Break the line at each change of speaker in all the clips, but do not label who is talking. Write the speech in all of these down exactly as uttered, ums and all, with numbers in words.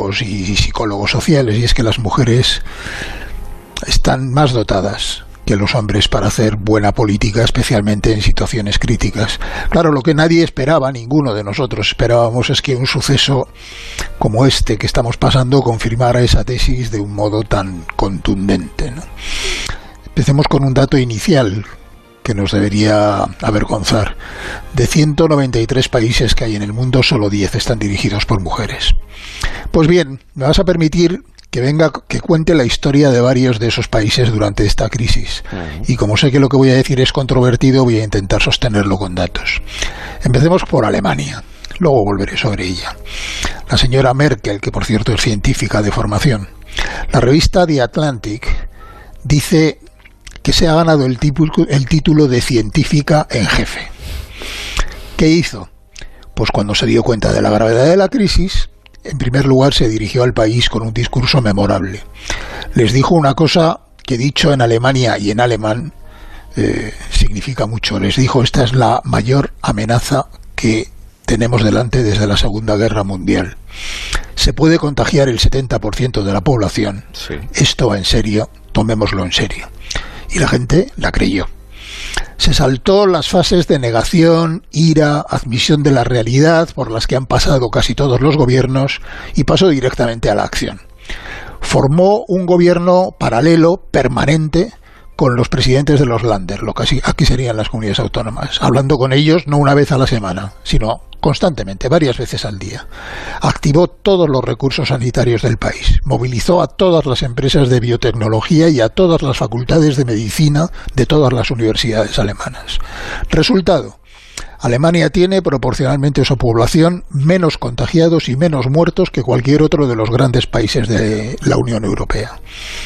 antropólogos y psicólogos sociales, y es que las mujeres están más dotadas que los hombres para hacer buena política, especialmente en situaciones críticas. Claro, lo que nadie esperaba, ninguno de nosotros esperábamos, es que un suceso como este que estamos pasando confirmara esa tesis de un modo tan contundente, ¿no? Empecemos con un dato inicial que nos debería avergonzar. De ciento noventa y tres países que hay en el mundo, solo diez están dirigidos por mujeres. Pues bien, me vas a permitir que venga, que cuente la historia de varios de esos países durante esta crisis. Uh-huh. Y como sé que lo que voy a decir es controvertido, voy a intentar sostenerlo con datos. Empecemos por Alemania, luego volveré sobre ella. La señora Merkel, que por cierto es científica de formación. La revista The Atlantic dice que se ha ganado el, típulo, el título de científica en jefe. ¿Qué hizo? Pues cuando se dio cuenta de la gravedad de la crisis, en primer lugar se dirigió al país con un discurso memorable. Les dijo una cosa que, dicho en Alemania y en alemán, eh, significa mucho. Les dijo: esta es la mayor amenaza que tenemos delante desde la Segunda Guerra Mundial. Se puede contagiar el setenta por ciento de la población. Sí. Esto va en serio, tomémoslo en serio. Y la gente la creyó. Se saltó las fases de negación, ira, admisión de la realidad por las que han pasado casi todos los gobiernos y pasó directamente a la acción. Formó un gobierno paralelo, permanente, con los presidentes de los Länder, lo que aquí serían las comunidades autónomas, hablando con ellos no una vez a la semana, sino constantemente, varias veces al día. Activó todos los recursos sanitarios del país, movilizó a todas las empresas de biotecnología y a todas las facultades de medicina de todas las universidades alemanas. Resultado: Alemania tiene, proporcionalmente a su población, menos contagiados y menos muertos que cualquier otro de los grandes países de la Unión Europea.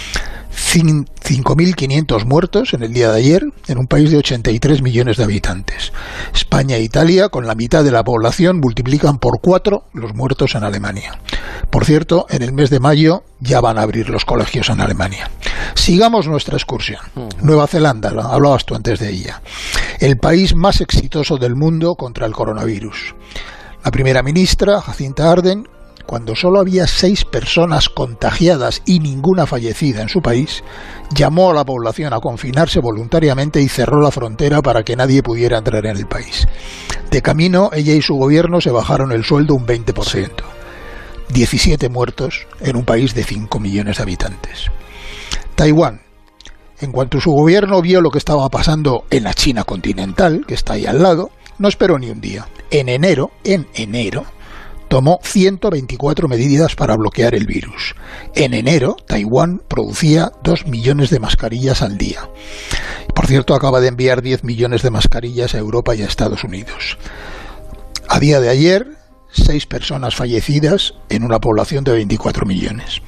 cinco mil quinientos muertos en el día de ayer en un país de ochenta y tres millones de habitantes. España e Italia, con la mitad de la población, multiplican por cuatro los muertos en Alemania. Por cierto, en el mes de mayo ya van a abrir los colegios en Alemania. Sigamos nuestra excursión. Nueva Zelanda, hablabas tú antes de ella. El país más exitoso del mundo contra el coronavirus. La primera ministra, Jacinta Ardern, cuando solo había seis personas contagiadas y ninguna fallecida en su país, llamó a la población a confinarse voluntariamente y cerró la frontera para que nadie pudiera entrar en el país. De camino, ella y su gobierno se bajaron el sueldo un veinte por ciento. diecisiete muertos en un país de cinco millones de habitantes. Taiwán. En cuanto su gobierno vio lo que estaba pasando en la China continental, que está ahí al lado, no esperó ni un día. En enero, en enero, tomó ciento veinticuatro medidas para bloquear el virus. En enero, Taiwán producía dos millones de mascarillas al día. Por cierto, acaba de enviar diez millones de mascarillas a Europa y a Estados Unidos. A día de ayer, seis personas fallecidas en una población de veinticuatro millones.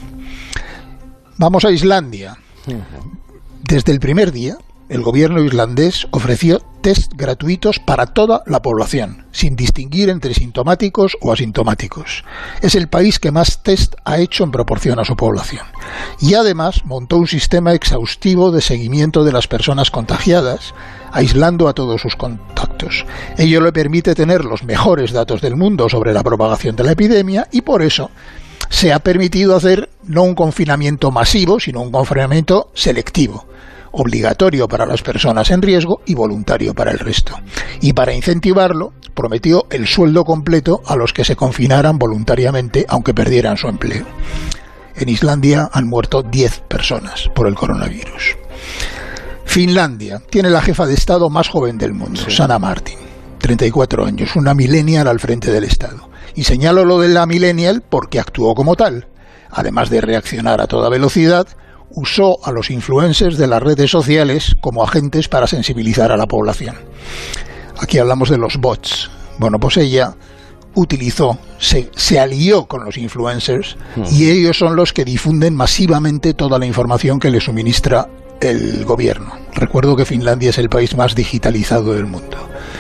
Vamos a Islandia. Desde el primer día, el gobierno islandés ofreció test gratuitos para toda la población, sin distinguir entre sintomáticos o asintomáticos. Es el país que más test ha hecho en proporción a su población. Y además montó un sistema exhaustivo de seguimiento de las personas contagiadas, aislando a todos sus contactos. Ello le permite tener los mejores datos del mundo sobre la propagación de la epidemia y por eso se ha permitido hacer no un confinamiento masivo, sino un confinamiento selectivo, obligatorio para las personas en riesgo y voluntario para el resto. Y para incentivarlo, prometió el sueldo completo a los que se confinaran voluntariamente, aunque perdieran su empleo. En Islandia han muerto diez personas por el coronavirus. Finlandia tiene la jefa de Estado más joven del mundo, sí. Sanna Marin, treinta y cuatro años, una millennial al frente del Estado. Y señalo lo de la millennial porque actuó como tal. Además de reaccionar a toda velocidad, usó a los influencers de las redes sociales como agentes para sensibilizar a la población. Aquí hablamos de los bots. Bueno, pues ella utilizó, se, se alió con los influencers y ellos son los que difunden masivamente toda la información que le suministra el gobierno. Recuerdo que Finlandia es el país más digitalizado del mundo.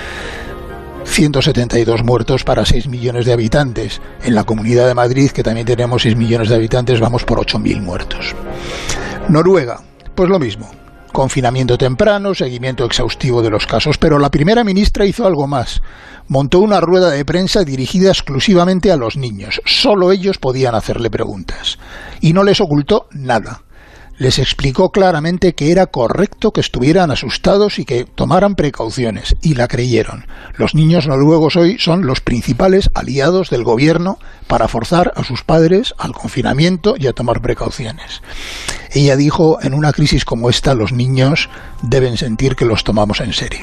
ciento setenta y dos muertos para seis millones de habitantes. En la Comunidad de Madrid, que también tenemos seis millones de habitantes, vamos por ocho mil muertos. Noruega, pues lo mismo. confinamiento temprano, seguimiento exhaustivo de los casos. Pero la primera ministra hizo algo más. Montó una rueda de prensa dirigida exclusivamente a los niños. Solo ellos podían hacerle preguntas. Y no les ocultó nada. Les explicó claramente que era correcto que estuvieran asustados y que tomaran precauciones, y la creyeron. Los niños noruegos hoy son los principales aliados del gobierno para forzar a sus padres al confinamiento y a tomar precauciones. Ella dijo, en una crisis como esta, los niños deben sentir que los tomamos en serio.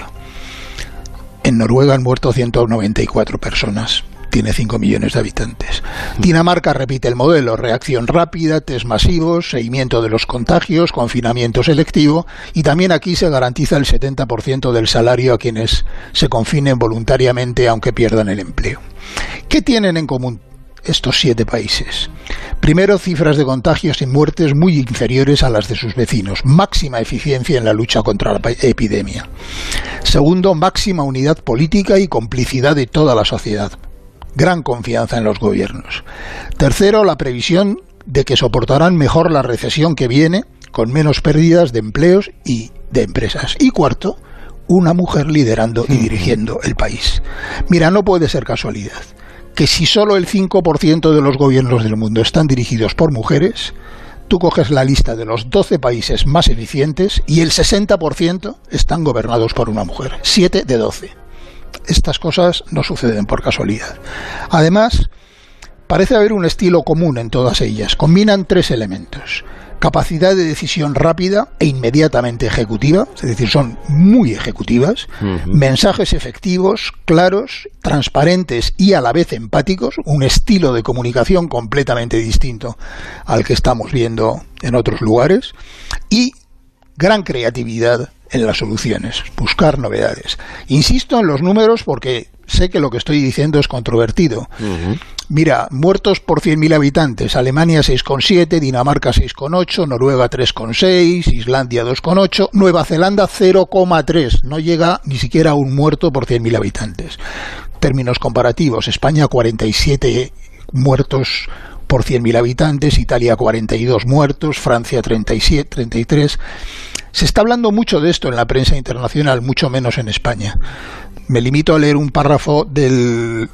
En Noruega han muerto ciento noventa y cuatro personas. Tiene cinco millones de habitantes. Dinamarca repite el modelo: reacción rápida, test masivos, seguimiento de los contagios, confinamiento selectivo, y también aquí se garantiza el setenta por ciento del salario a quienes se confinen voluntariamente aunque pierdan el empleo. ¿Qué tienen en común estos siete países? Primero, cifras de contagios y muertes muy inferiores a las de sus vecinos, máxima eficiencia en la lucha contra la epidemia. Segundo, máxima unidad política y complicidad de toda la sociedad. Gran confianza en los gobiernos. Tercero, la previsión de que soportarán mejor la recesión que viene, con menos pérdidas de empleos y de empresas. Y cuarto, una mujer liderando y dirigiendo el país. Mira, no puede ser casualidad que si solo el cinco por ciento de los gobiernos del mundo están dirigidos por mujeres, tú coges la lista de los doce países más eficientes y el sesenta por ciento están gobernados por una mujer. siete de doce. Estas cosas no suceden por casualidad. Además, parece haber un estilo común en todas ellas. Combinan tres elementos: capacidad de decisión rápida e inmediatamente ejecutiva, es decir, son muy ejecutivas, uh-huh. mensajes efectivos, claros, transparentes y a la vez empáticos, un estilo de comunicación completamente distinto al que estamos viendo en otros lugares, y gran creatividad en las soluciones, buscar novedades. Insisto en los números porque sé que lo que estoy diciendo es controvertido. Uh-huh. Mira, muertos por cien mil habitantes: Alemania seis coma siete, Dinamarca seis coma ocho, Noruega tres coma seis, Islandia dos coma ocho, Nueva Zelanda cero coma tres, no llega ni siquiera a un muerto por cien mil habitantes. Términos comparativos: España cuarenta y siete muertos por cien mil habitantes, Italia cuarenta y dos muertos, Francia treinta y siete, treinta y tres. Se está hablando mucho de esto en la prensa internacional, mucho menos en España. Me limito a leer un párrafo del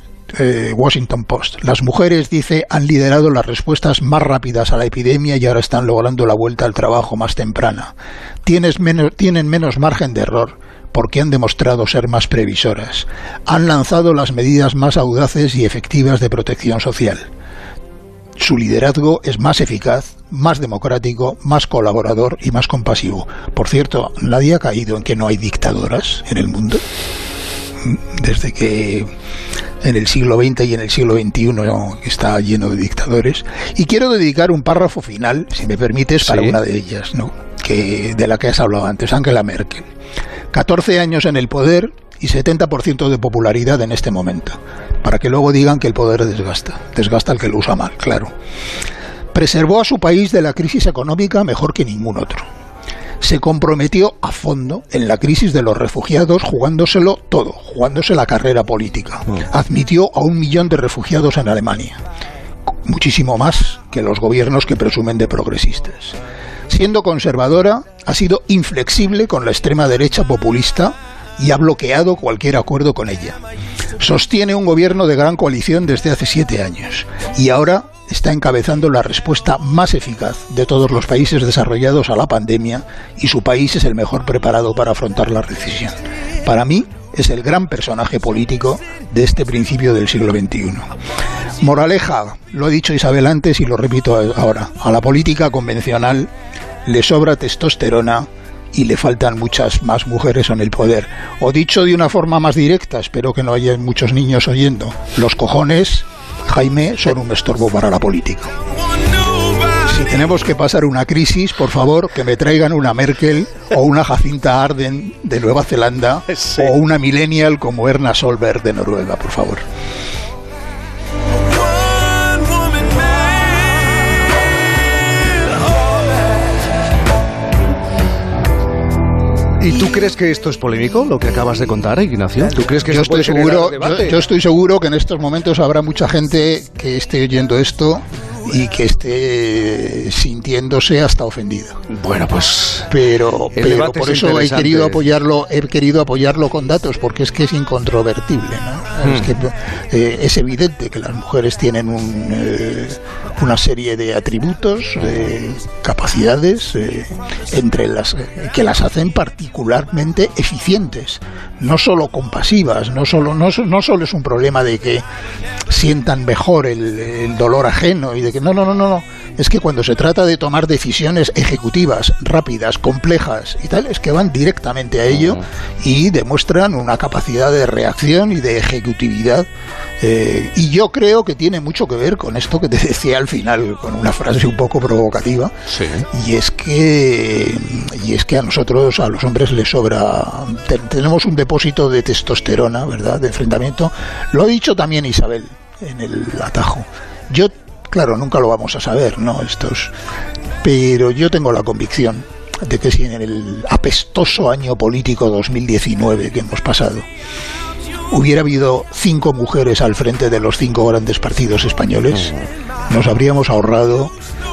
eh, Washington Post. Las mujeres, dice, han liderado las respuestas más rápidas a la epidemia y ahora están logrando la vuelta al trabajo más temprana. Tienes menos, tienen menos margen de error porque han demostrado ser más previsoras. Han lanzado las medidas más audaces y efectivas de protección social. Su liderazgo es más eficaz, más democrático, más colaborador y más compasivo. Por cierto, nadie ha caído en que no hay dictadoras en el mundo. Desde que en el siglo veinte y en el siglo veintiuno está lleno de dictadores. Y quiero dedicar un párrafo final, si me permites, para sí. una de ellas, ¿no? que de la que has hablado antes, Angela Merkel. catorce años en el poder y setenta por ciento de popularidad en este momento, para que luego digan que el poder desgasta, desgasta al que lo usa mal, claro. Preservó a su país de la crisis económica mejor que ningún otro. Se comprometió a fondo en la crisis de los refugiados, jugándoselo todo, jugándose la carrera política. Admitió a un millón de refugiados en Alemania, muchísimo más que los gobiernos que presumen de progresistas. Siendo conservadora, ha sido inflexible con la extrema derecha populista y ha bloqueado cualquier acuerdo con ella. Sostiene un gobierno de gran coalición desde hace siete años y ahora está encabezando la respuesta más eficaz de todos los países desarrollados a la pandemia, y su país es el mejor preparado para afrontar la recesión. Para mí, es el gran personaje político de este principio del siglo veintiuno. Moraleja, lo ha dicho Isabel antes y lo repito ahora: a la política convencional le sobra testosterona y le faltan muchas más mujeres en el poder. O dicho de una forma más directa, espero que no haya muchos niños oyendo: los cojones, Jaime, son un estorbo para la política. Si tenemos que pasar una crisis, por favor, que me traigan una Merkel o una Jacinta Ardern de Nueva Zelanda, sí. o una millennial como Erna Solberg de Noruega, por favor.
¿Y tú crees que esto es polémico, lo que acabas de contar, Ignacio? ¿Tú crees que
yo
esto
estoy
puede
seguro,
generar debate?
Yo, yo estoy seguro que en estos momentos habrá mucha gente que esté oyendo esto y que esté sintiéndose hasta ofendido.
Bueno, pues
pero, pero por eso he querido apoyarlo, he querido apoyarlo con datos, porque es que es incontrovertible, ¿no? Hmm. Es que eh, es evidente que las mujeres tienen un, eh, una serie de atributos, eh, capacidades, eh, entre las eh, que las hacen particularmente eficientes, no solo compasivas, no solo no, no solo es un problema de que sientan mejor el, el dolor ajeno y de que no, no, no, no, no. Es que cuando se trata de tomar decisiones ejecutivas, rápidas, complejas y tal, es que van directamente a ello y demuestran una capacidad de reacción y de ejecutividad. Eh, y yo creo que tiene mucho que ver con esto que te decía al final, con una frase un poco provocativa. Sí. Y es que y es que a nosotros, a los hombres, les sobra. Te, tenemos un depósito de testosterona, ¿verdad? De enfrentamiento. Lo ha dicho también Isabel en el atajo. Yo Claro, nunca lo vamos a saber, ¿no? Estos, pero yo tengo la convicción de que si en el apestoso año político dos mil diecinueve que hemos pasado hubiera habido cinco mujeres al frente de los cinco grandes partidos españoles, nos habríamos ahorrado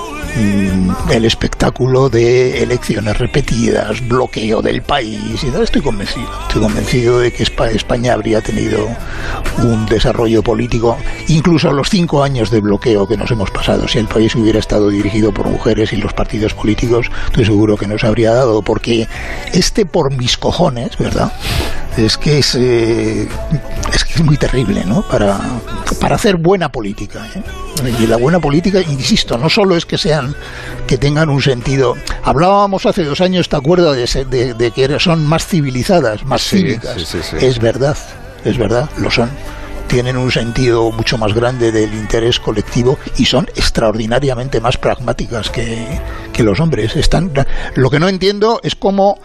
mmm, el espectáculo de elecciones repetidas, bloqueo del país y tal. Estoy convencido, estoy convencido de que España habría tenido un desarrollo político, incluso los cinco años de bloqueo que nos hemos pasado. Si el país hubiera estado dirigido por mujeres y los partidos políticos, estoy seguro que nos habría dado, porque este por mis cojones, ¿verdad? Es que es, eh, es que es muy terrible, ¿no? Para, para hacer buena política, ¿eh? Y la buena política, insisto, no solo es que sean, que tengan un sentido. Hablábamos hace dos años, ¿te acuerdas? De, de, de que son más civilizadas, más sí, cívicas. Sí, sí, sí. Es verdad, es verdad, lo son. Tienen un sentido mucho más grande del interés colectivo y son extraordinariamente más pragmáticas que, que los hombres. Están, lo que no entiendo es cómo,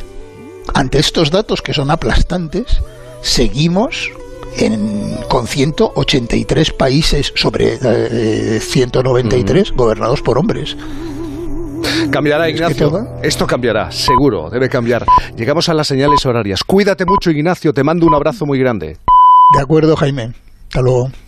ante estos datos que son aplastantes, seguimos en, con ciento ochenta y tres países sobre eh, ciento noventa y tres mm. gobernados por hombres.
Cambiará, Ignacio. Esto cambiará, seguro, debe cambiar. Llegamos a las señales horarias. Cuídate mucho, Ignacio. Te mando un abrazo muy grande.
De acuerdo, Jaime. Hasta luego.